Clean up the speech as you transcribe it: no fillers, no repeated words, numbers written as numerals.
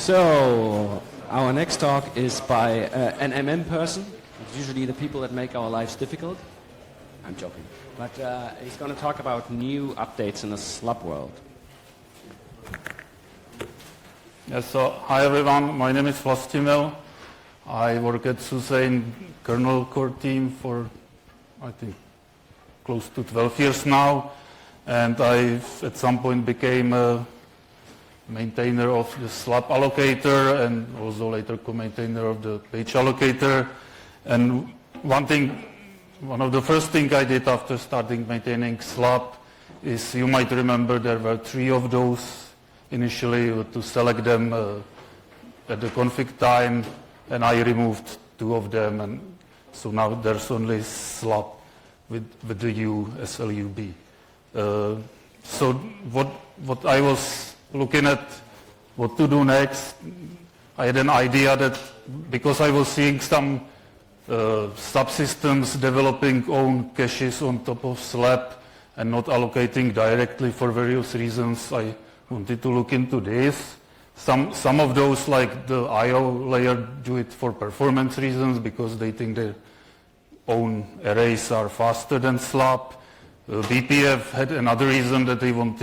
So, our next talk is by an MM person. It's usually the people that make our lives difficult. I'm joking. But he's going to talk about new updates in the SLUB world. Yes, so hi everyone, my name is Vlastimil. I work at SUSE in kernel core team for, I think, close to 12 years now. And I at some point became a maintainer of the SLUB allocator and also later co-maintainer of the page allocator. And one of the first things I did after starting maintaining SLUB is, you might remember there were 3 of those initially, to select them at the config time, and I removed 2 of them, and so now there's only SLUB with the U, SLUB. So what I was looking at, what to do next, I had an idea that because I was seeing some subsystems developing own caches on top of SLAB and not allocating directly for various reasons, I wanted to look into this. Some of those, like the I/O layer, do it for performance reasons because they think their own arrays are faster than SLUB. BPF had another reason, that they wanted